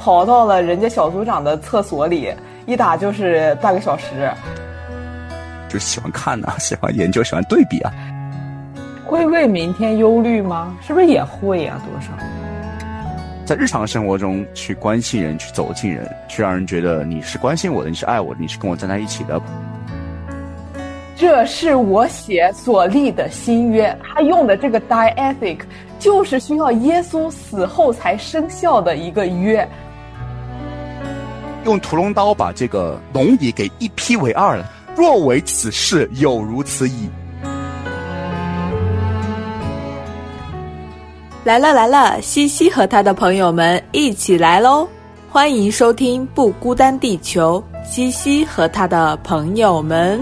跑到了人家小组长的厕所里，一打就是半个小时。 就喜欢看啊，喜欢研究，喜欢对比啊。 会为明天忧虑吗？是不是也会啊？多少在日常生活中去关心人，去走近人，去让人觉得你是关心我的，你是爱我的，你是跟我站在一起的。 这是我写所立的新约，他用的这个 diethic 就是需要耶稣死后才生效的一个约。 用屠龙刀把这个龙椅给一劈为二了，若为此事，有如此矣。 来了来了，西西和他的朋友们一起来喽！欢迎收听不孤单地球，西西和他的朋友们。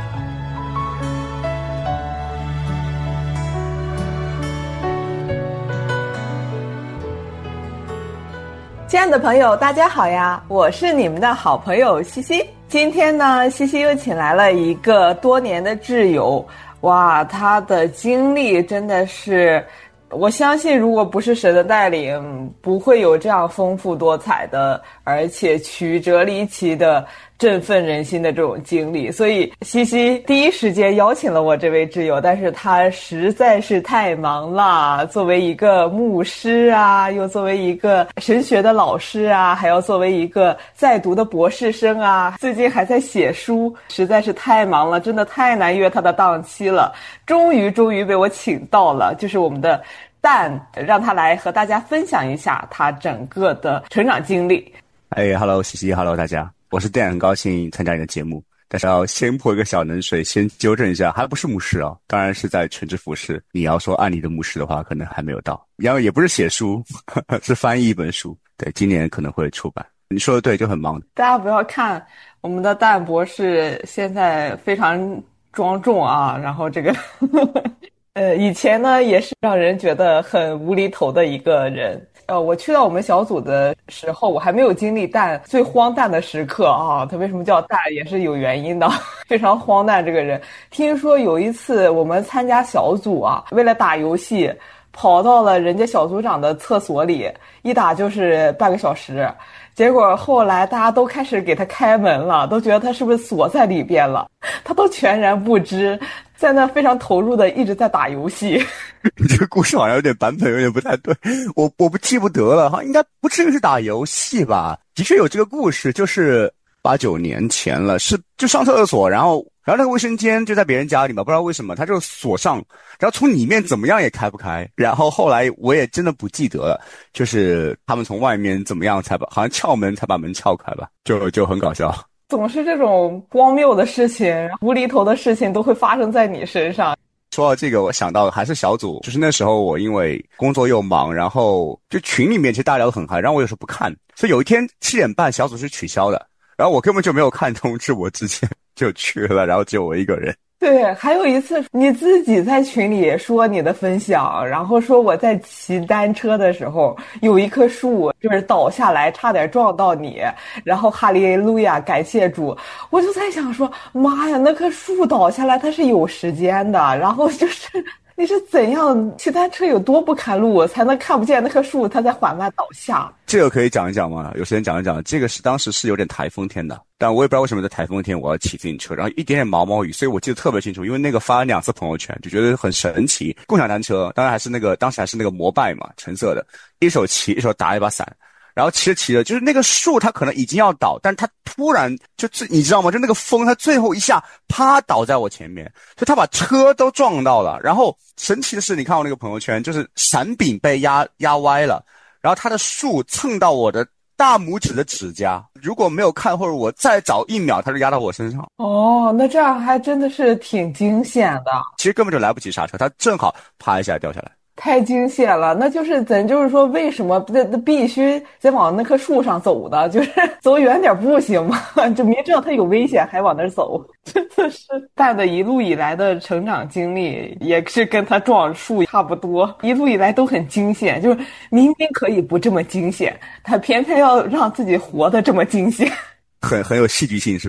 亲爱的朋友，大家好呀！我是你们的好朋友西西。今天呢，西西又请来了一个多年的挚友，哇，他的经历真的是，我相信如果不是神的带领，不会有这样丰富多彩的，而且曲折离奇的振奋人心的这种经历。所以西西第一时间邀请了我这位挚友，但是他实在是太忙了，作为一个牧师啊，又作为一个神学的老师啊，还要作为一个在读的博士生啊，最近还在写书，实在是太忙了，真的太难约他的档期了。终于被我请到了，就是我们的Dan，让他来和大家分享一下他整个的成长经历。 Hello 西西 ，Hello 大家，我是Dan，很高兴参加你的节目。但是要先泼一个小冷水，先纠正一下，还不是牧师啊，当然是在全职服侍。你要说按理的牧师的话，可能还没有到，然后也不是写书，是翻译一本书。对，今年可能会出版。你说的对，就很忙。 大家不要看我们的Dan博士现在非常庄重啊，然后这个以前呢也是让人觉得很无厘头的一个人。我去到我们小组的时候，我还没有经历Dan最荒诞的时刻啊。他为什么叫Dan也是有原因的，非常荒诞这个人。听说有一次我们参加小组啊，为了打游戏，跑到了人家小组长的厕所里，一打就是半个小时。结果后来大家都开始给他开门了，都觉得他是不是锁在里边了，他都全然不知，在那非常投入的一直在打游戏。 你这个故事好像有点版本有点不太对，我不记不得了，好像应该不至于是打游戏吧？的确有这个故事，就是8、9年前了，是就上厕所，然后那个卫生间就在别人家里嘛，不知道为什么他就锁上，然后从里面怎么样也开不开，然后后来我也真的不记得了，就是他们从外面怎么样才把好像撬门才把门撬开吧，就很搞笑。 总是这种荒谬的事情，无厘头的事情都会发生在你身上。 说到这个，我想到还是小组，就是那时候我因为工作又忙，然后就群里面其实大家聊得很嗨，然后我有时候不看，所以有一天7点半小组是取消的，然后我根本就没有看通知，我之前就去了，然后只有我一个人。 对，还有一次你自己在群里说你的分享，然后说我在骑单车的时候有一棵树就是倒下来差点撞到你，然后哈利路亚感谢主。我就在想说，妈呀，那棵树倒下来它是有时间的，然后就是你是怎样骑单车有多不看路才能看不见那棵树它在缓慢倒下。 这个可以讲一讲吗？有时间讲一讲。这个是当时是有点台风天的，但我也不知道为什么在台风天我要骑自行车，然后一点点毛毛雨，所以我记得特别清楚，因为那个发了2次朋友圈，就觉得很神奇。共享单车，当然还是当时还是那个摩拜嘛，橙色的，一手骑一手打一把伞，然后骑着骑着，就是那个树它可能已经要倒，但它突然你知道吗？就那个风它最后一下啪倒在我前面，所以它把车都撞到了。然后神奇的是，你看我那个朋友圈，就是伞柄被压歪了，然后它的树蹭到我的大拇指的指甲，如果没有看或者我再早1秒，它就压到我身上。 哦，那这样还真的是挺惊险的。 其实根本就来不及刹车，它正好啪一下掉下来。 太惊险了，那就是咱就是说，为什么必须得往那棵树上走的？就是走远点不行吗？就明知道它有危险还往那儿走，真的是Dan的一路以来的成长经历，也是跟他撞树差不多，一路以来都很惊险。就是明明可以不这么惊险，他偏偏要让自己活得这么惊险， 很有戏剧性是吧？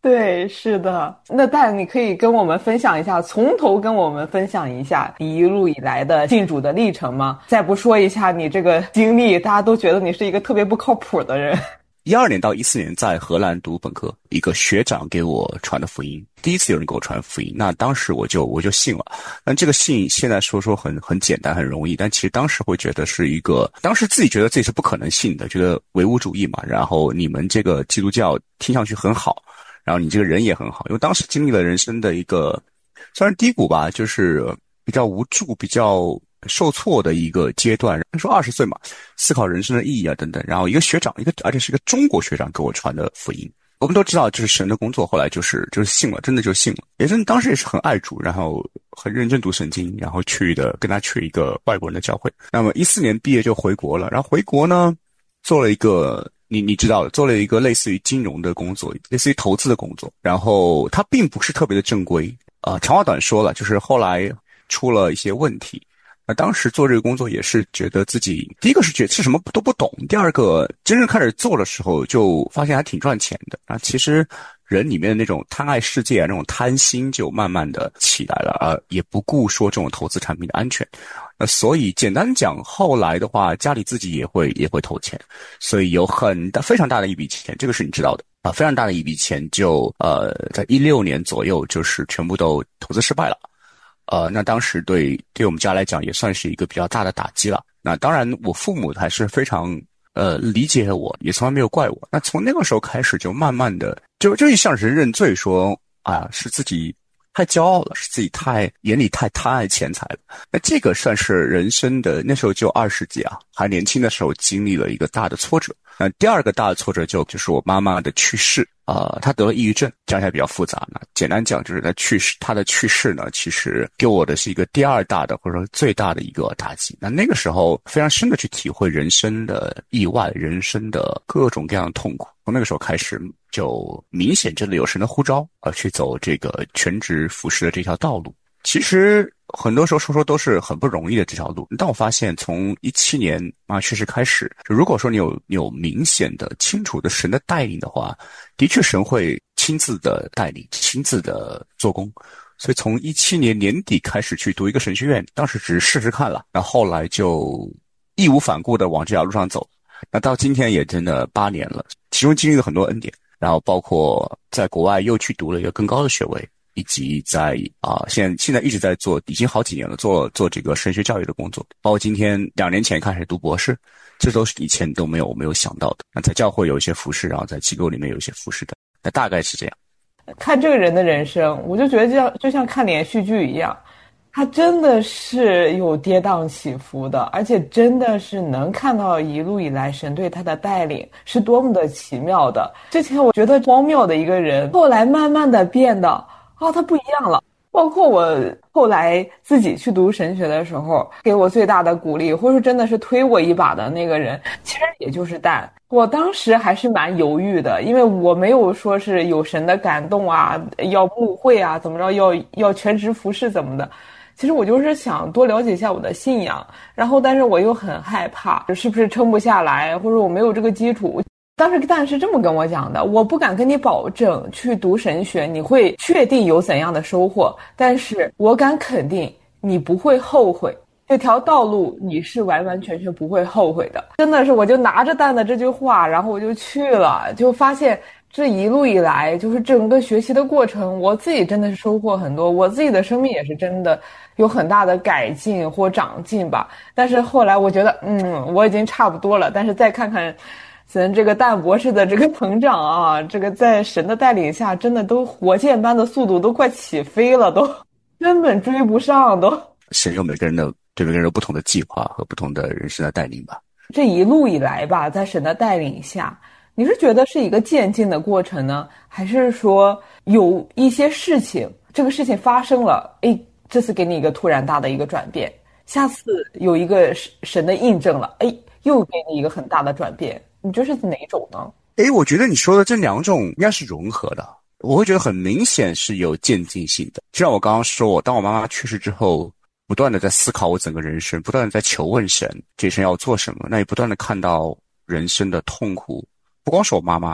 对，是的。那但你可以跟我们分享一下，从头跟我们分享一下你一路以来的信主的历程吗？再不说一下你这个经历，大家都觉得你是一个特别不靠谱的人。 12年到14年在荷兰读本科，一个学长给我传的福音，第一次有人给我传福音，那当时我就信了。但这个信现在说很简单很容易，但其实当时会觉得是一个，当时自己觉得自己是不可能信的，觉得唯物主义嘛，然后你们这个基督教听上去很好，然后你这个人也很好，因为当时经历了人生的一个算是低谷吧，就是比较无助、比较受挫的一个阶段。说20岁嘛，思考人生的意义啊等等。然后一个学长，而且是一个中国学长给我传的福音。我们都知道这是神的工作，后来就是信了，真的就信了。也是当时也是很爱主，然后很认真读圣经，然后跟他去一个外国人的教会。那么14年毕业就回国了，然后回国呢做了一个你知道的，做了一个类似于金融的工作，类似于投资的工作。然后它并不是特别的正规，长话短说了，就是后来出了一些问题。当时做这个工作也是觉得自己，第一个是觉得是什么都不懂，第二个真正开始做的时候就发现还挺赚钱的。然后其实人里面的那种贪爱世界啊，那种贪心就慢慢的起来了，也不顾说这种投资产品的安全。所以简单讲，后来的话家里自己也会投钱，所以有非常大的一笔钱，这个是你知道的啊，非常大的一笔钱就在16年左右就是全部都投资失败了。那当时对我们家来讲也算是一个比较大的打击了。那当然我父母还是非常理解我，也从来没有怪我。那从那个时候开始就慢慢的就像是认罪，说是自己太骄傲了，是自己眼里太贪爱钱财了。那这个算是人生的，那时候就20几啊，还年轻的时候经历了一个大的挫折。那第二个大的挫折就是我妈妈的去世。她得了抑郁症，讲起来比较复杂。那简单讲就是她的去世呢，其实给我的是一个第二大的或者说最大的一个打击。那个时候非常深的去体会人生的意外，人生的各种各样的痛苦。从那个时候开始就明显真的有神的呼召，去走这个全职服侍的这条道路。其实很多时候说都是很不容易的这条路，但我发现从17年确实开始，如果说你有明显的清楚的神的带领的话，的确神会亲自的带领，亲自的做工。所以从17年年底开始去读一个神学院，当时只是试试看了，然后后来就义无反顾的往这条路上走。那到今天也真的8年了，其中经历了很多恩典，然后包括在国外又去读了一个更高的学位，以及在现在一直在做，已经好几年了，做这个神学教育的工作，包括今天2年前开始读博士，这都是以前都没有想到的。那在教会有一些服侍，然后在机构里面有一些服侍的，那大概是这样。 看这个人的人生，我就觉得就像看连续剧一样，他真的是有跌宕起伏的，而且真的是能看到一路以来神对他的带领是多么的奇妙的。之前我觉得荒谬的一个人，后来慢慢的变得他不一样了。包括我后来自己去读神学的时候，给我最大的鼓励，或者说真的是推我一把的那个人，其实也就是Dan。我当时还是蛮犹豫的，因为我没有说是有神的感动啊，要牧会啊，怎么着，要全职服侍怎么的。其实我就是想多了解一下我的信仰，然后但是我又很害怕是不是撑不下来，或者我没有这个基础。当时Dan是这么跟我讲的，我不敢跟你保证去读神学你会确定有怎样的收获，但是我敢肯定你不会后悔，这条道路你是完完全全不会后悔的。真的是我就拿着Dan的这句话，然后我就去了，就发现这一路以来就是整个学习的过程，我自己真的是收获很多，我自己的生命也是真的有很大的改进或长进吧。但是后来我觉得我已经差不多了，但是再看看咱这个Dan博士的这个成长啊，这个在神的带领下真的都火箭般的速度，都快起飞了，都根本追不上都。 神有每个人有不同的计划和不同的人生的带领吧。 这一路以来吧，在神的带领下，你是觉得是一个渐进的过程呢，还是说有一些事情，这个事情发生了，这次给你一个突然大的一个转变，下次有一个神的印证了，又给你一个很大的转变，你觉得是哪种呢？ 我觉得你说的这两种应该是融合的，我会觉得很明显是有渐进性的。就像我刚刚说，当我妈妈去世之后，不断的在思考我整个人生，不断的在求问神，这一生要做什么，那也不断的看到人生的痛苦，不光是我妈妈，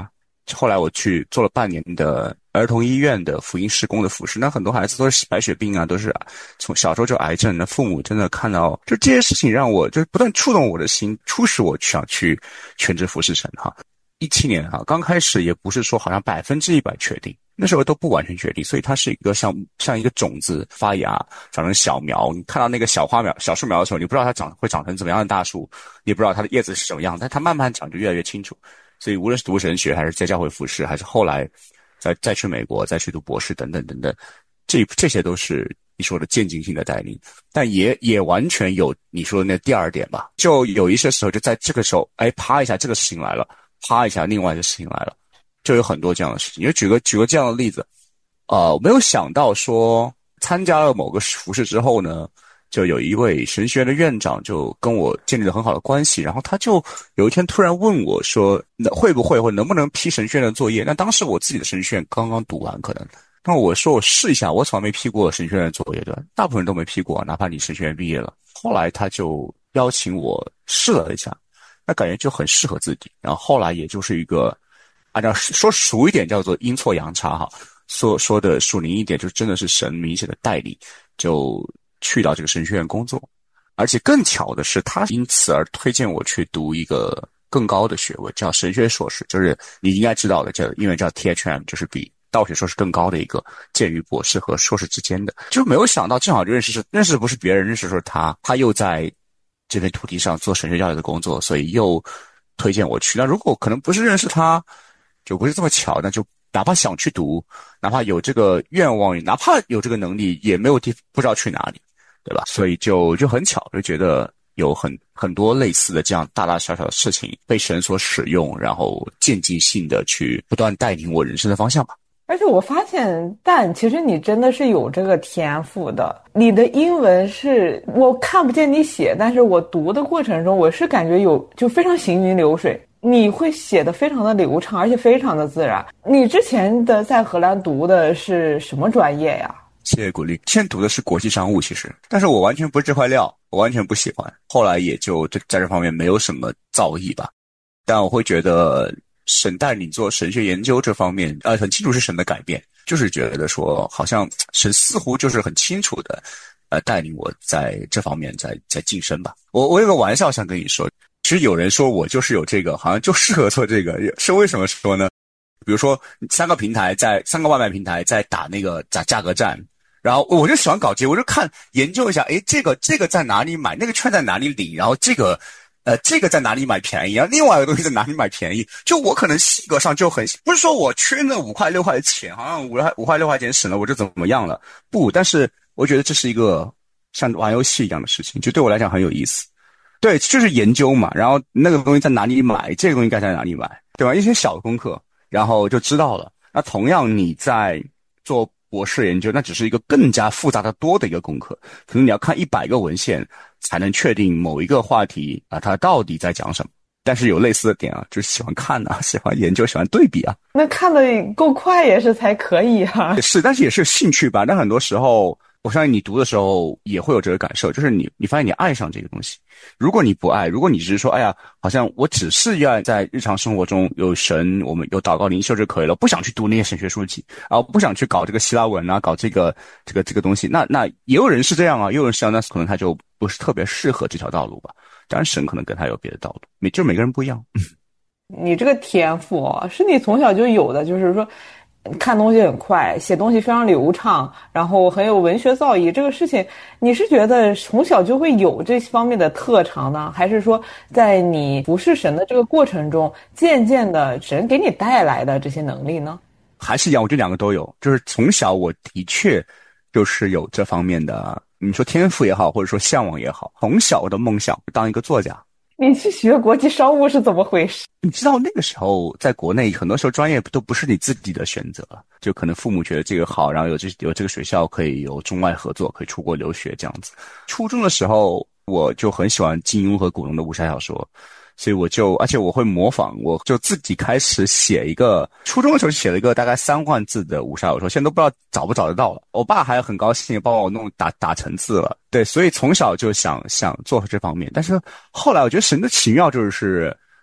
后来我去做了半年的儿童医院的福音事工的辅侍，那很多孩子都是白血病啊，都是从小时候就癌症，那父母真的看到就这些事情让我就不断触动我的心，促使我想去全职服侍神哈。17年哈，刚开始也不是说好像100%确定，那时候都不完全确定，所以它是一个像一个种子发芽长成小苗，你看到那个小树苗的时候，你不知道它会长成怎么样的大树，你不知道它的叶子是什么样，但它慢慢长就越来越清楚。所以无论是读神学还是在教会服侍，还是后来再去美国再去读博士等等等等，这些都是你说的渐进性的带领，但也完全有你说的那第二点吧，就有一些时候就在这个时候，啪一下这个事情来了，啪一下另外一个事情来了，就有很多这样的事情。就举个这样的例子，我没有想到说参加了某个服侍之后呢，就有一位神学院的院长就跟我建立了很好的关系，然后他就有一天突然问我说，会不会或能不能批神学院的作业？那当时我自己的神学院刚刚读完，可能。那我说我试一下，我从来没批过神学院的作业，对吧？大部分人都没批过，哪怕你神学院毕业了。后来他就邀请我试了一下，那感觉就很适合自己。然后后来也就是一个，按照说俗一点叫做阴错阳差哈，说的属灵一点，就真的是神明显的带领，就去到这个神学院工作。而且更巧的是，他因此而推荐我去读一个更高的学位，叫神学硕士，就是你应该知道的，因为叫 THM， 就是比道学硕士更高的一个介于博士和硕士之间的。就没有想到正好就认识的不是别人，认识说他又在这片土地上做神学教育的工作，所以又推荐我去。那如果可能不是认识他，就不是这么巧，那就哪怕想去读，哪怕有这个愿望，哪怕有这个能力，也没有不知道去哪里，对吧？所以就很巧，就觉得有很多类似的这样大大小小的事情被神所使用，然后渐进性的去不断带领我人生的方向吧。 而且我发现，但其实你真的是有这个天赋的。你的英文是我看不见你写，但是我读的过程中，我是感觉就非常行云流水。你会写得非常的流畅，而且非常的自然。你之前的在荷兰读的是什么专业呀？ 谢谢鼓励。现在读的是国际商务，其实，但是我完全不是这块料，我完全不喜欢。后来也就在这方面没有什么造诣吧。但我会觉得神带领做神学研究这方面，很清楚是神的改变，就是觉得说，好像神似乎就是很清楚的，带领我在这方面在晋升吧。我有个玩笑想跟你说，其实有人说我就是有这个，好像就适合做这个，是为什么说呢？比如说三个外卖平台在打那个价格战，然后我就喜欢搞这个，我就研究一下，这个在哪里买，那个券在哪里领，然后这个在哪里买便宜，然后另外一个东西在哪里买便宜，就我可能性格上就很，不是说我缺那5块6块的钱，好像5块6块钱省了我就怎么样了，不，但是我觉得这是一个像玩游戏一样的事情，就对我来讲很有意思。对，就是研究嘛，然后那个东西在哪里买，这个东西该在哪里买，对吧？一些小的功课，然后就知道了。那同样你在做博士研究，那只是一个更加复杂的多的一个功课，可能你要看100个文献才能确定某一个话题啊，它到底在讲什么。但是有类似的点啊，就是喜欢看啊，喜欢研究，喜欢对比啊。 那看得够快也是才可以啊。 是，但是也是兴趣吧。但很多时候，我相信你读的时候也会有这个感受，就是你发现你爱上这个东西。如果你不爱，如果你只是说，哎呀，好像我只是要在日常生活中有神，我们有祷告灵修就可以了，不想去读那些神学书籍啊，不想去搞这个希腊文啊，搞这个东西。那也有人是这样啊，也有人是这样，那可能他就不是特别适合这条道路吧。当然，神可能跟他有别的道路，每个人不一样。 你这个天赋啊，是你从小就有的，就是说看东西很快，写东西非常流畅，然后很有文学造诣。这个事情你是觉得从小就会有这方面的特长呢，还是说在你服侍神的这个过程中，渐渐的神给你带来的这些能力呢？ 还是一样，我觉得两个都有。就是从小我的确就是有这方面的，你说天赋也好，或者说向往也好，从小的梦想当一个作家。 你去学国际商务是怎么回事？ 你知道那个时候在国内很多时候专业都不是你自己的选择，就可能父母觉得这个好，然后有这个学校可以有中外合作，可以出国留学这样子。初中的时候我就很喜欢金庸和古龙的武侠小说，所以而且我会模仿，我就自己开始初中的时候写了一个大概3万字的武侠小说，现在都不知道找不找得到了。我爸还很高兴帮我打成字了。对，所以从小就想做这方面，但是后来我觉得神的奇妙就是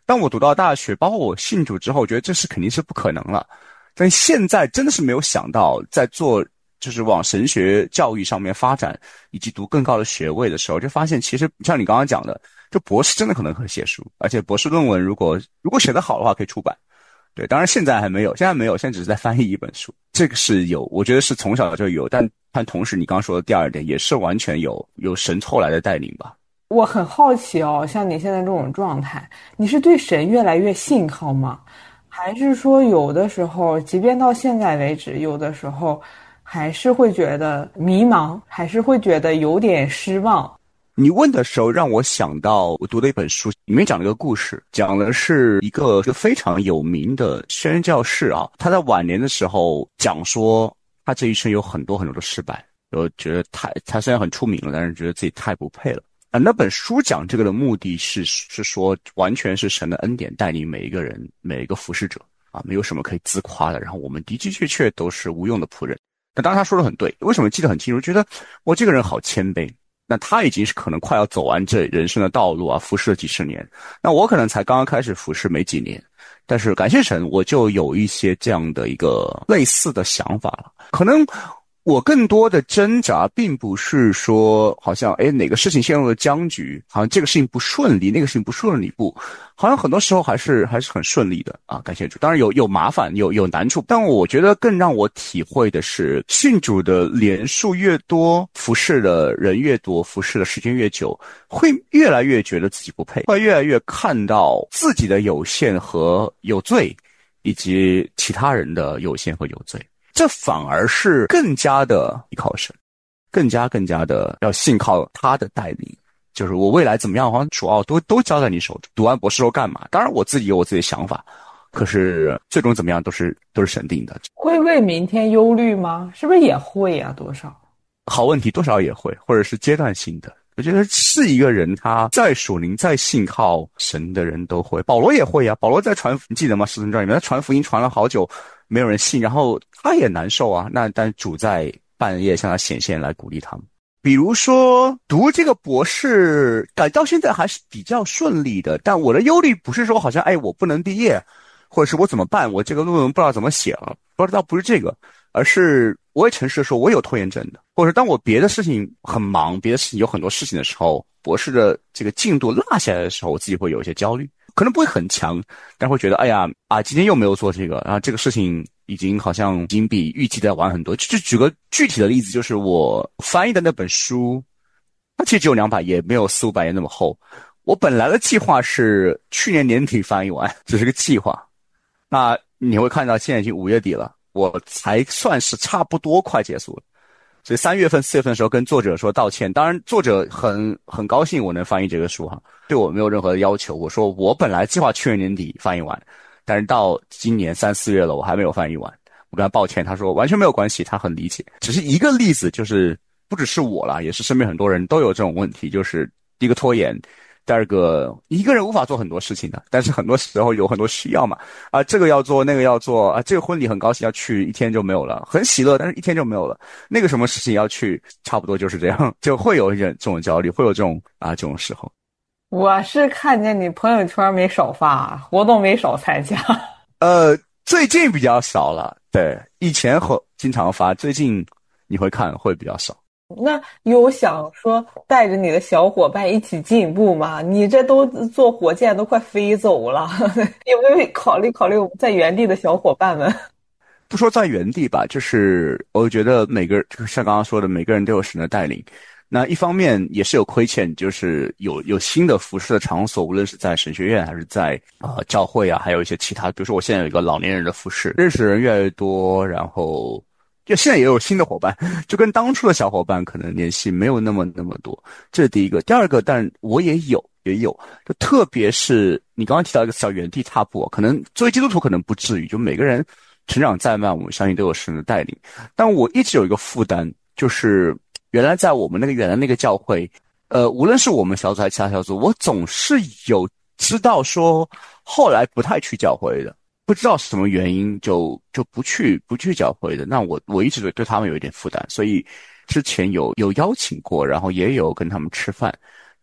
当我读到大学，包括我信主之后，我觉得这是肯定是不可能了。但现在真的是没有想到，在做就是往神学教育上面发展，以及读更高的学位的时候，就发现其实像你刚刚讲的，这博士真的可能会写书，而且博士论文如果写得好的话可以出版。对，当然现在还没有，现在只是在翻译一本书，这个是有，我觉得是从小就有，但同时你刚刚说的第二点也是完全有神后来的带领吧。 我很好奇哦，像你现在这种状态，你是对神越来越信靠吗？还是说有的时候，即便到现在为止，有的时候还是会觉得迷茫，还是会觉得有点失望？ 你问的时候让我想到我读的一本书，里面讲了一个故事，讲的是一个非常有名的宣教士啊，他在晚年的时候讲说他这一生有很多很多的失败，我觉得他虽然很出名了，但是觉得自己太不配了。那本书讲这个的目的是说，完全是神的恩典带领每一个人，每一个服侍者啊，没有什么可以自夸的。然后我们的的确确都是无用的仆人。那当然他说的很对，为什么记得很清楚？觉得我这个人好谦卑。那他已经是可能快要走完这人生的道路啊，服侍了几十年。那我可能才刚刚开始服侍没几年，但是感谢神，我就有一些这样的一个类似的想法了。可能我更多的挣扎并不是说好像哪个事情陷入了僵局，好像这个事情不顺利，那个事情不顺利，不，好像很多时候还是很顺利的啊，感谢主。当然有麻烦，有难处，但我觉得更让我体会的是，信主的年数越多，服侍的人越多，服侍的时间越久，会越来越觉得自己不配，会越来越看到自己的有限和有罪，以及其他人的有限和有罪。这反而是更加的依靠神，更加的要信靠他的带领。就是我未来怎么样，好像主要都交在你手中。读完博士后干嘛？当然我自己有我自己的想法，可是最终怎么样都是神定的。 会为明天忧虑吗？是不是也会啊？多少？ 好问题，多少也会，或者是阶段性的。我觉得是一个人他再属灵再信靠神的人都会，保罗也会啊。保罗在传福音，你记得吗？使徒行传里面他传福音传了好久，没有人信，然后他也难受啊。但主在半夜向他显现来鼓励他们。比如说读这个博士，到现在还是比较顺利的。但我的忧虑不是说好像我不能毕业，或者是我怎么办，我这个论文不知道怎么写了，不知道不是这个，而是我也诚实的说，我有拖延症的，或者当我别的事情很忙，别的事情有很多事情的时候，博士的这个进度落下来的时候，我自己会有一些焦虑，可能不会很强，但会觉得今天又没有做这个，然后这个事情已经比预计的晚很多。就举个具体的例子，就是我翻译的那本书，它其实只有200页，没有400-500页那么厚。我本来的计划是去年年底翻译完，只是个计划。那你会看到现在已经5月底了，我才算是差不多快结束了。所以3月份、4月份的时候跟作者说道歉，当然作者很高兴我能翻译这个书哈，对我没有任何的要求。我说我本来计划去年年底翻译完，但是到今年3、4月了，我还没有翻译完。我跟他抱歉，他说完全没有关系，他很理解。只是一个例子，就是不只是我啦，也是身边很多人都有这种问题，就是第一个拖延。第二个，一个人无法做很多事情的，但是很多时候有很多需要嘛，这个要做，那个要做，这个婚礼很高兴要去，1天就没有了，很喜乐，但是1天就没有了。那个什么事情要去，差不多就是这样，就会有一点这种焦虑，会有这种时候。 我是看见你朋友圈没少发，活动没少参加。 最近比较少了，对，以前经常发，最近你会看会比较少。 那有想说带着你的小伙伴一起进步吗？你这都坐火箭都快飞走了，有没有考虑我们在原地的小伙伴们？ 不说在原地吧，就是我觉得就是像刚刚说的，每个人都有神的带领。那一方面也是有亏欠，就是有新的服侍的场所，无论是在神学院还是在教会啊，还有一些其他，比如说我现在有一个老年人的服侍，认识的人越来越多，然后就现在也有新的伙伴，就跟当初的小伙伴可能联系没有那么多，这是第一个。第二个，但我也有，就特别是你刚刚提到一个叫原地踏步，可能作为基督徒可能不至于，就每个人成长再慢，我们相信都有神的带领。但我一直有一个负担，就是原来在我们原来那个教会，无论是我们小组还是其他小组，我总是有知道说后来不太去教会的。不知道是什么原因就不去教会的，那我一直对他们有一点负担，所以之前有邀请过，然后也有跟他们吃饭，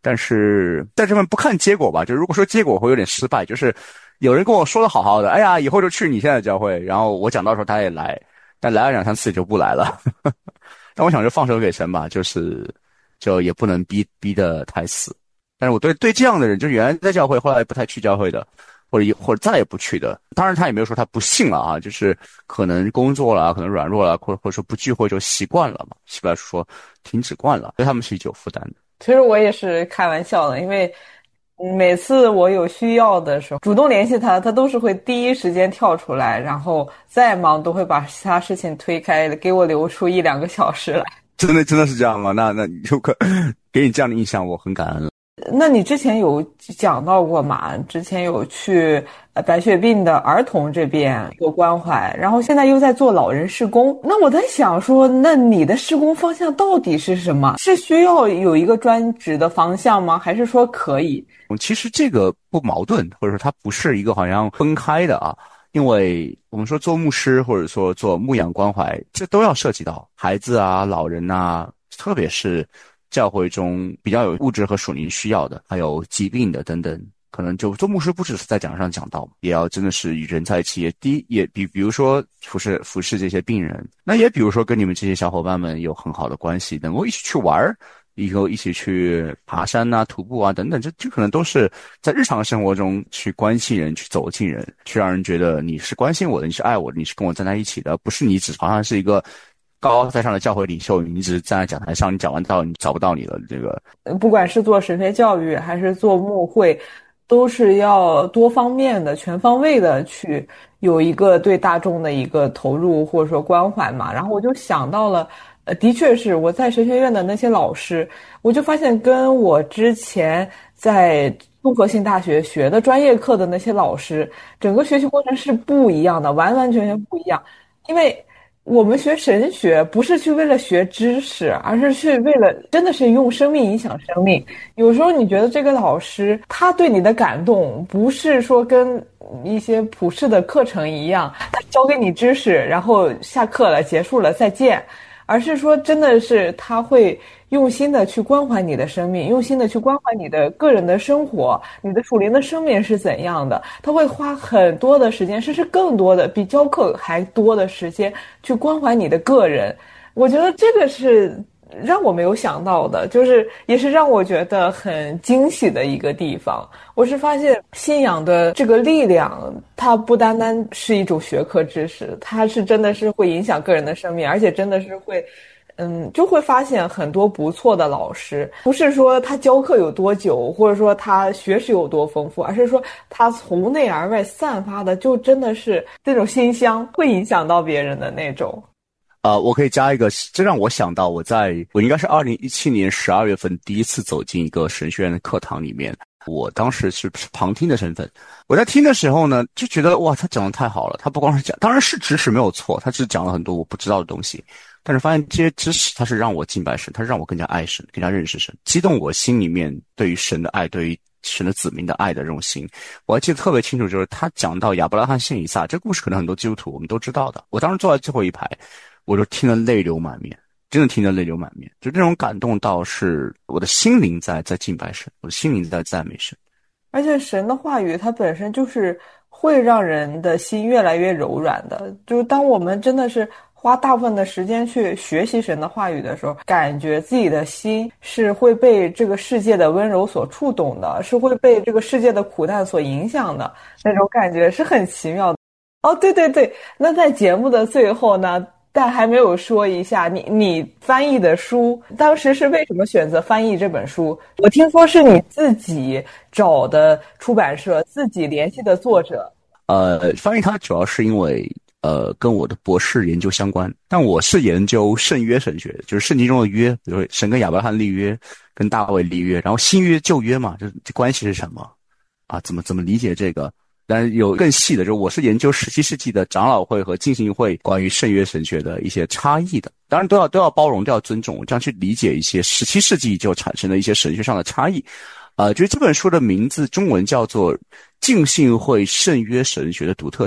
但是在这边不看结果吧，就如果说结果会有点失败，就是有人跟我说的好好的，哎呀，以后就去你现在的教会，然后我讲到时候他也来，但来了2、3次就不来了。但我想就放手给神吧，就也不能逼得太死。但是我对这样的人，就原来在教会，后来不太去教会的，或者再也不去的，当然他也没有说他不信了啊，就是可能工作了，可能软弱了，或者说不聚会就习惯了嘛，习惯说停止惯了，对他们是有负担的。 其实我也是开玩笑的，因为每次我有需要的时候，主动联系他，他都是会第一时间跳出来，然后再忙都会把其他事情推开，给我留出1-2个小时来。 真的是这样吗？那你就给你这样的印象，我很感恩了。 那你之前有讲到过吗？之前有去白血病的儿童这边做关怀，然后现在又在做老人事工。那我在想说，那你的事工方向到底是什么？是需要有一个专职的方向吗？还是说可以？ 其实这个不矛盾，或者说它不是一个好像分开的啊。因为我们说做牧师或者说做牧养关怀，这都要涉及到孩子啊、老人啊，特别是教会中比较有物质和属灵需要的，还有疾病的等等。可能就做牧师不只是在讲上讲道，也要真的是与人在一起，也比如说服侍这些病人，那也比如说跟你们这些小伙伴们有很好的关系，能够一起去玩，以后一起去爬山啊、徒步啊等等，这可能都是在日常生活中去关心人、去走近人，去让人觉得你是关心我的，你是爱我的，你是跟我站在一起的，不是你只好像是一个高高在上的教会领袖，你只是站在讲台上，你讲完道你找不到你了。这个不管是做神学教育还是做牧会，都是要多方面的、全方位的去有一个对大众的一个投入或者说关怀嘛。然后我就想到了，的确是我在神学院的那些老师，我就发现跟我之前在综合性大学学的专业课的那些老师，整个学习过程是不一样的，完完全全不一样。因为我们学神学不是去为了学知识，而是去为了真的是用生命影响生命。有时候你觉得这个老师他对你的感动，不是说跟一些普世的课程一样，他教给你知识，然后下课了，结束了，再见。而是说真的是他会用心的去关怀你的生命，用心的去关怀你的个人的生活，你的属灵的生命是怎样的，他会花很多的时间，甚至更多的比教课还多的时间去关怀你的个人。我觉得这个是让我没有想到的，就是也是让我觉得很惊喜的一个地方。我是发现信仰的这个力量，它不单单是一种学科知识，它是真的是会影响个人的生命，而且真的是会就会发现很多不错的老师，不是说他教课有多久，或者说他学识有多丰富，而是说他从内而外散发的就真的是这种馨香，会影响到别人的那种。 我可以加一个，这让我想到我应该是2017年12月份第一次走进一个神学院的课堂里面，我当时是旁听的身份。我在听的时候呢，就觉得哇，他讲的太好了。他不光是讲，当然是知识没有错，他只讲了很多我不知道的东西。但是发现这些知识，他是让我敬拜神，他是让我更加爱神，更加认识神，激动我心里面对于神的爱，对于神的子民的爱的这种心。我还记得特别清楚，就是他讲到亚伯拉罕献以撒这个故事，可能很多基督徒我们都知道的。我当时坐在最后一排，我就听得泪流满面，真的听得泪流满面，就那种感动到是我的心灵在敬拜神，我的心灵在赞美神。 而且神的话语它本身就是会让人的心越来越柔软的，就是当我们真的是花大部分的时间去学习神的话语的时候，感觉自己的心是会被这个世界的温柔所触动的，是会被这个世界的苦难所影响的，那种感觉是很奇妙的。哦，对对对，那在节目的最后呢，但还没有说一下你翻译的书，当时是为什么选择翻译这本书？我听说是你自己找的出版社，自己联系的作者。 翻译它主要是因为跟我的博士研究相关，但我是研究圣约神学，就是圣经中的约，比如说神跟亚伯拉罕立约，跟大卫立约，然后新约旧约嘛，这关系是什么啊？怎么理解这个？当然有更细的，就是我是研究17世纪的长老会和浸信会关于圣约神学的一些差异的，当然都要包容，都要尊重，这样去理解一些17世纪就产生的一些神学上的差异。就是这本书的名字中文叫做《浸信会圣约神学的独特性》，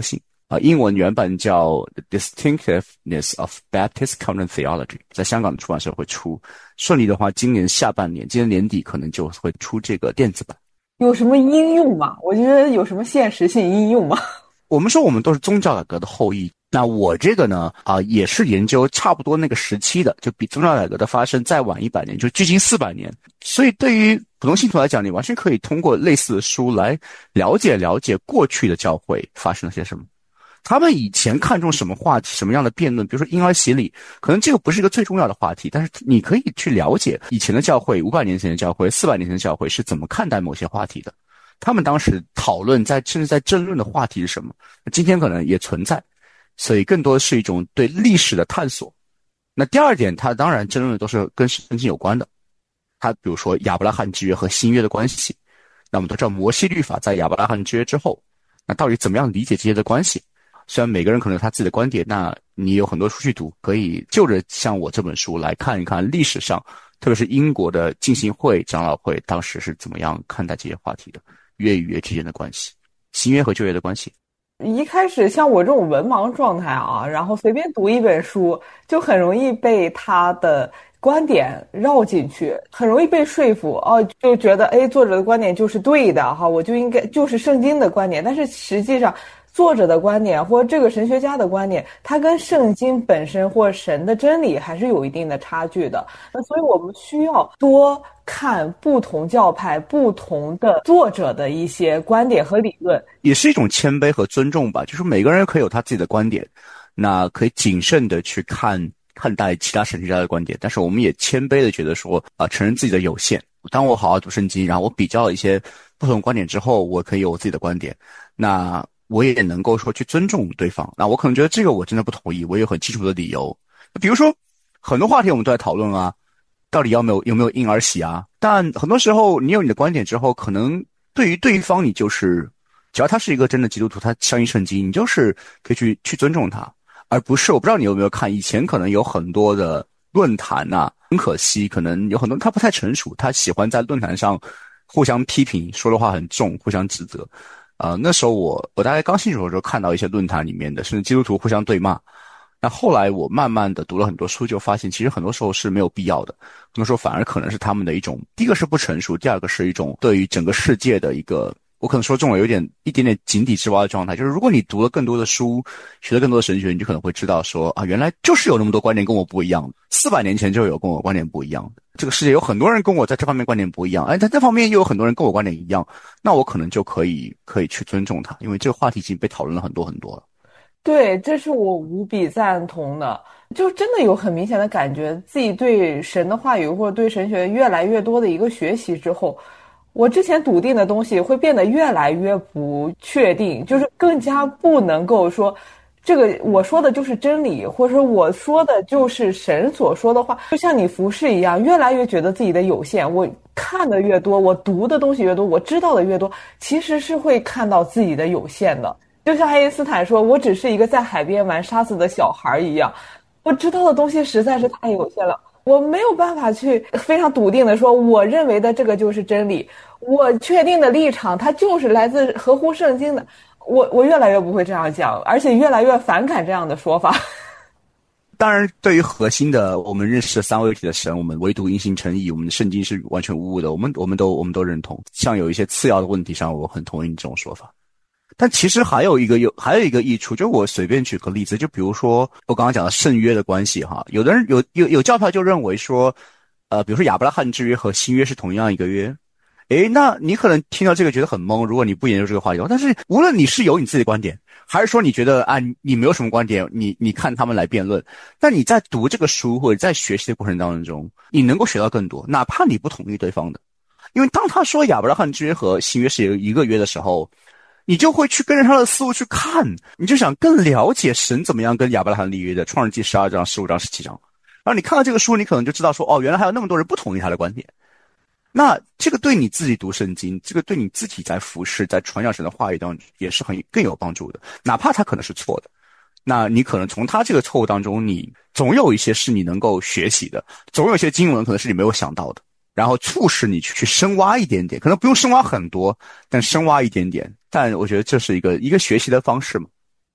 英文原版叫 The Distinctiveness of Baptist Covenant Theology， 在香港的出版社会出，顺利的话今年下半年，今年年底可能就会出这个电子版。 有什么应用吗？我觉得有什么现实性应用吗？ 我们说我们都是宗教改革的后裔，那我这个呢也是研究差不多那个时期的，就比宗教改革的发生再晚100年，就距今400年。所以对于普通信徒来讲，你完全可以通过类似的书来了解过去的教会发生了些什么，他们以前看重什么话题，什么样的辩论，比如说婴儿洗礼，可能这个不是一个最重要的话题，但是你可以去了解以前的教会，500年前的教会，400年前的教会是怎么看待某些话题的，他们当时讨论甚至在争论的话题是什么，今天可能也存在，所以更多的是一种对历史的探索。那第二点，它当然争论的都是跟圣经有关的，它比如说亚伯拉罕之约和新约的关系，那我们都知道摩西律法在亚伯拉罕之约之后，那到底怎么样理解这些的关系？虽然每个人可能有他自己的观点，那你有很多书去读，可以就着像我这本书来看一看历史上，特别是英国的浸信会长老会当时是怎么样看待这些话题的，约与约之间的关系，新约和旧约的关系。 一开始像我这种文盲状态啊，然后随便读一本书，就很容易被他的观点绕进去，很容易被说服就觉得作者的观点就是对的哈，我就应该就是圣经的观点，但是实际上作者的观点或者这个神学家的观点，它跟圣经本身或神的真理还是有一定的差距的。那所以我们需要多看不同教派、不同的作者的一些观点和理论， 也是一种谦卑和尊重吧。就是每个人可以有他自己的观点，那可以谨慎的去看待其他神学家的观点，但是我们也谦卑的觉得说承认自己的有限。当我好好读圣经，然后我比较了一些不同观点之后，我可以有我自己的观点，那我也能够说去尊重对方。那我可能觉得这个我真的不同意，我有很清楚的理由。比如说很多话题我们都在讨论到底有没有婴儿洗但很多时候你有你的观点之后，可能对于对方你就是只要他是一个真的基督徒，他相信圣经，你就是可以去尊重他，而不是我不知道你有没有看，以前可能有很多的论坛很可惜可能有很多他不太成熟，他喜欢在论坛上互相批评，说的话很重，互相指责。那时候我大概刚信主的时候看到一些论坛里面的甚至基督徒互相对骂，那后来我慢慢的读了很多书，就发现其实很多时候是没有必要的，很多时候反而可能是他们的一种，第一个是不成熟，第二个是一种对于整个世界的一个，我可能说中了一点点井底之蛙的状态，就是如果你读了更多的书，学了更多的神学，你就可能会知道说原来就是有那么多观点跟我不一样，400年前就有跟我观点不一样的，这个世界有很多人跟我在这方面观点不一样，在这方面又有很多人跟我观点一样，那我可能就可以去尊重他，因为这个话题已经被讨论了很多很多了。 对，这是我无比赞同的。就真的有很明显的感觉，自己对神的话语或者对神学越来越多的一个学习之后，我之前笃定的东西会变得越来越不确定，就是更加不能够说这个我说的就是真理，或者说我说的就是神所说的话。就像你服侍一样，越来越觉得自己的有限，我看的越多，我读的东西越多，我知道的越多，其实是会看到自己的有限的。就像爱因斯坦说，我只是一个在海边玩沙子的小孩一样，我知道的东西实在是太有限了，我没有办法去非常笃定的说我认为的这个就是真理，我确定的立场它就是来自合乎圣经的。我越来越不会这样讲，而且越来越反感这样的说法。 当然对于核心的我们认识的三位一体的神，我们唯独因信称义，我们的圣经是完全无误的，我们都认同。像有一些次要的问题上，我很同意你这种说法。但其实还有一个益处，就我随便举个例子，就比如说我刚刚讲的圣约的关系有的人有教派就认为说比如说亚伯拉罕之约和新约是同样一个约。那你可能听到这个觉得很懵，如果你不研究这个话题，但是无论你是有你自己的观点，还是说你觉得你没有什么观点，你看他们来辩论，但你在读这个书或者在学习的过程当中，你能够学到更多，哪怕你不同意对方的。因为当他说亚伯拉罕之约和新约是一个约的时候，你就会去跟着他的思路去看，你就想更了解神怎么样跟亚伯拉罕立约的，创世纪12章、15章、17章。然后你看到这个书，你可能就知道说原来还有那么多人不同意他的观点。那这个对你自己读圣经，这个对你自己在服侍在传讲神的话语当中也是更有帮助的，哪怕他可能是错的，那你可能从他这个错误当中，你总有一些是你能够学习的，总有一些经文可能是你没有想到的，然后促使你去深挖一点点，可能不用深挖很多，但深挖一点点。但我觉得这是一个学习的方式嘛。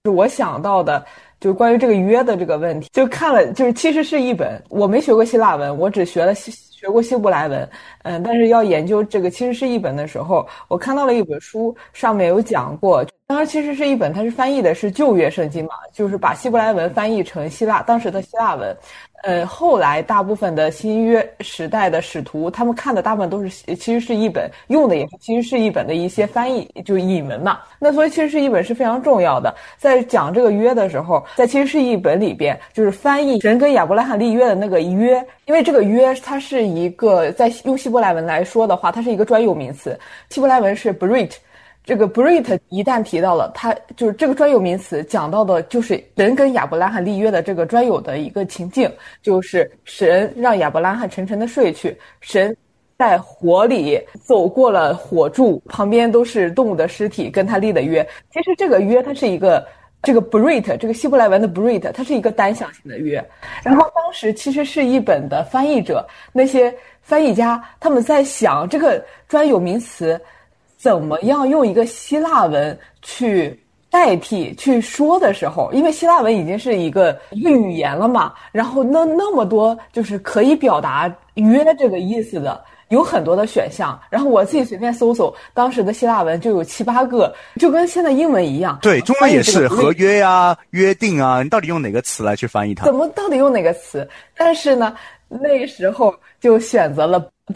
我想到的就是关于这个约的这个问题，就看了，就是其实是一本，我没学过希腊文，我只学过希伯来文，但是要研究这个其实是一本的时候，我看到了一本书，上面有讲过，当然其实是一本，它是翻译的是旧约圣经嘛，就是把希伯来文翻译成当时的希腊文。后来大部分的新约时代的使徒，他们看的大部分都是其实是一本，用的也是其实是一本的一些翻译，就是译文嘛。那所以其实是一本是非常重要的。在讲这个约的时候，在其实是一本里边，就是翻译神跟亚伯拉罕立约的那个约，因为这个约它是一个在用希伯来文来说的话，它是一个专有名词，希伯来文是 brit。这个 Brit 一旦提到了，它就是这个专有名词讲到的就是神跟亚伯拉罕立约的这个专有的一个情境，就是神让亚伯拉罕沉沉的睡去，神在火里走过了火柱，旁边都是动物的尸体，跟他立的约。其实这个约它是一个这个 Brit 这个希伯来文的 Brit 它是一个单向性的约。然后当时其实是一本的翻译者，那些翻译家他们在想这个专有名词怎么样用一个希腊文去代替去说的时候，因为希腊文已经是一个语言了嘛，然后那么多就是可以表达约这个意思的，有很多的选项。然后我自己随便搜搜，当时的希腊文就有7、8个，就跟现在英文一样。 对，中文也是合约啊、约定啊，你到底用哪个词来去翻译它？ 到底用哪个词？但是呢，那时候就选择了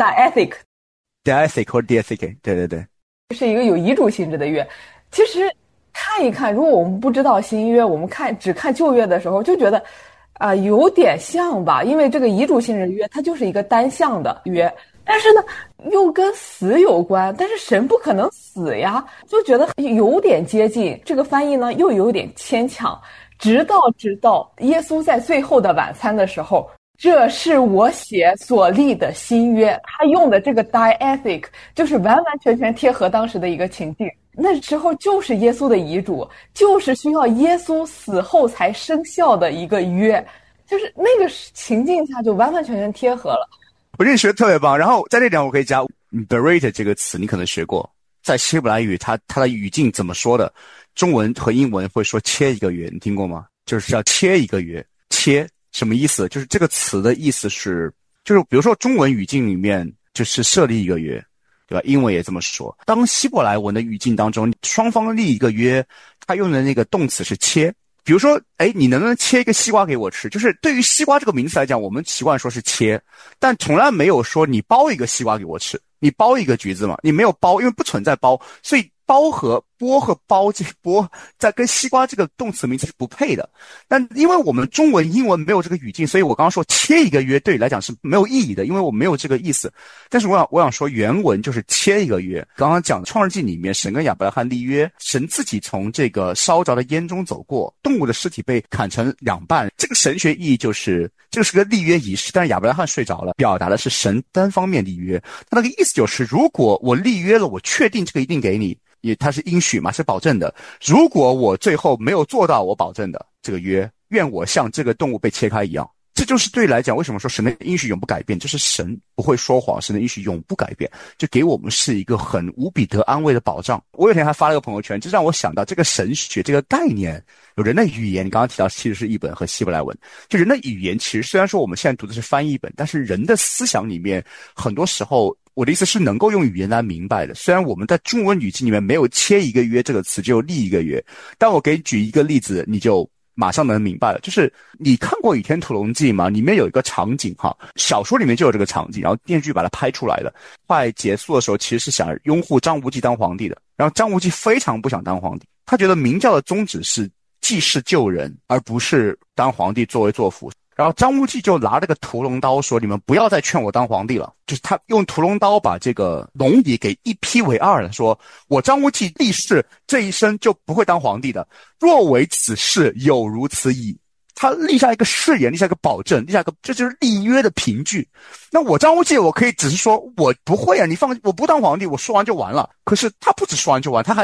diethic 或者 diethic， 对对对。 是一个有遗嘱性质的约。其实看一看，如果我们不知道新约，我们只看旧约的时候，就觉得有点像吧，因为这个遗嘱性质约它就是一个单向的约，但是呢又跟死有关，但是神不可能死呀，就觉得有点接近。这个翻译呢又有点牵强，直到耶稣在最后的晚餐的时候，这是我血所立的新约，他用的这个 diethic 就是完完全全贴合当时的一个情境。那时候就是耶稣的遗嘱，就是需要耶稣死后才生效的一个约，就是那个情境下就完完全全贴合了。 我觉得你学的特别棒。然后在这点我可以加 berate 这个词，你可能学过，在希伯来语它的语境怎么说的？中文和英文会说切一个约，你听过吗？就是要切一个约，切。什么意思？就是这个词的意思是，就是比如说中文语境里面就是设立一个约，对吧？英文也这么说。当希伯来文的语境当中，双方立一个约，他用的那个动词是切。比如说，你能不能切一个西瓜给我吃？就是对于西瓜这个名词来讲，我们习惯说是切，但从来没有说你剥一个西瓜给我吃，你剥一个橘子嘛？你没有剥，因为不存在剥，所以剥和剥和剥这个剥在跟西瓜这个动词名词是不配的。但因为我们中文英文没有这个语境，所以我刚刚说切一个约对你来讲是没有意义的，因为我没有这个意思。但是我想说原文就是切一个约。刚刚讲创世纪里面神跟亚伯拉罕立约，神自己从这个烧着的烟中走过，动物的尸体被砍成2半，这个神学意义就是这个是个立约仪式，但是亚伯拉罕睡着了，表达的是神单方面立约。他那个意思就是如果我立约了，我确定这个一定给你，它是应许嘛，是保证的。如果我最后没有做到我保证的这个约，愿我像这个动物被切开一样。这就是对来讲为什么说神的应许永不改变，就是神不会说谎，神的应许永不改变，就给我们是一个很无比得安慰的保障。我有天还发了个朋友圈，就让我想到这个神学这个概念，有人的语言，你刚刚提到其实是译本和希伯来文，就人的语言其实虽然说我们现在读的是翻译本，但是人的思想里面很多时候我的意思是能够用语言来明白的。虽然我们在中文语境里面没有切一个约这个词，只有立一个约，但我给你举一个例子，你就马上能明白了。就是你看过《倚天屠龙记》吗？里面有一个场景哈，小说里面就有这个场景，然后电视剧把它拍出来了。快结束的时候其实是想拥护张无忌当皇帝的，然后张无忌非常不想当皇帝，他觉得明教的宗旨是济世救人，而不是当皇帝作威作福。然后张无忌就拿这个屠龙刀说，你们不要再劝我当皇帝了，就是他用屠龙刀把这个龙敌给一劈为二了，说我张无忌立誓这一生就不会当皇帝的，若为此事有如此矣。他立下一个誓言，立下一个保证，立下一个，这就是立约的凭据。那我张无忌我可以只是说我不会啊，我不当皇帝，我说完就完了。可是他不止说完就完，他还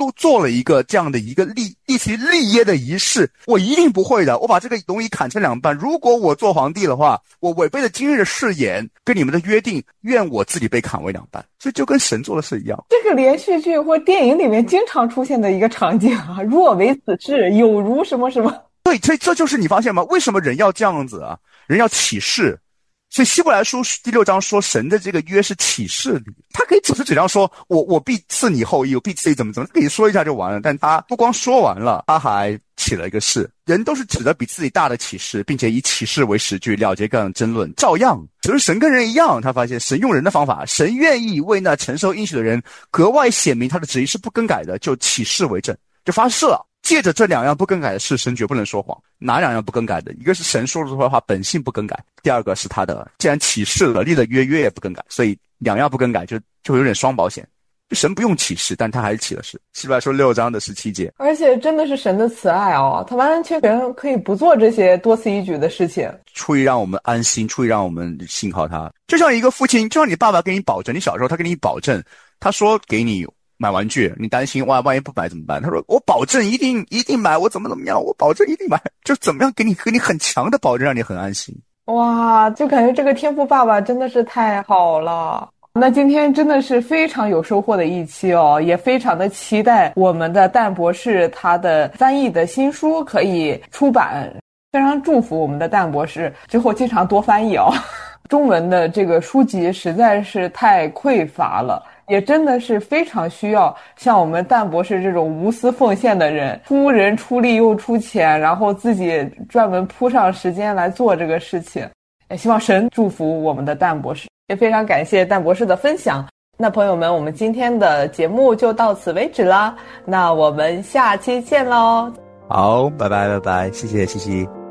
都做了一个这样的一个立业的仪式，我一定不会的。我把这个龙椅砍成两半，如果我做皇帝的话，我违背了今日的誓言跟你们的约定，愿我自己被砍为两半。所以就跟神做的事一样。 这个连续剧或电影里面经常出现的一个场景啊，若为此事，有如什么什么。 对，所以这就是你发现吗？为什么人要这样子啊？人要起誓。所以希伯来书第6章说神的这个约是启示里，他可以只是这样说，我必赐你后裔，我必赐你怎么可以说一下就完了。但他不光说完了，他还起了一个誓。人都是指着比自己大的启示，并且以启示为实据了结各样争论，照样只是神跟人一样。他发现神用人的方法，神愿意为那承受应许的人格外显明他的旨意是不更改的，就起誓为证，就发誓了。借着这两样不更改的事，神绝不能说谎。哪两样不更改的？一个是神说出来的话本性不更改，第二个是他的既然起誓了，立了约也不更改，所以两样不更改就有点双保险。就神不用起誓，但他还是起了誓。希伯来书6章的17节。 而且真的是神的慈爱哦，他完完全全可以不做这些多此一举的事情， 出于让我们安心，出于让我们信靠他。就像一个父亲，就像你爸爸给你保证，你小时候他给你保证，他说给你买玩具，你担心万一不买怎么办？他说我保证一定买，我怎么样，我保证一定买，就怎么样给你很强的保证，让你很安心。 哇，就感觉这个天父爸爸真的是太好了。那今天真的是非常有收获的一期哦，也非常的期待我们的蛋博士他的翻译的新书可以出版，非常祝福我们的蛋博士之后经常多翻译哦。中文的这个书籍实在是太匮乏了，也真的是非常需要像我们蛋博士这种无私奉献的人，出人出力又出钱，然后自己专门铺上时间来做这个事情。也希望神祝福我们的蛋博士，也非常感谢蛋博士的分享。那朋友们，我们今天的节目就到此为止啦，那我们下期见咯。 好，拜拜，谢谢西西。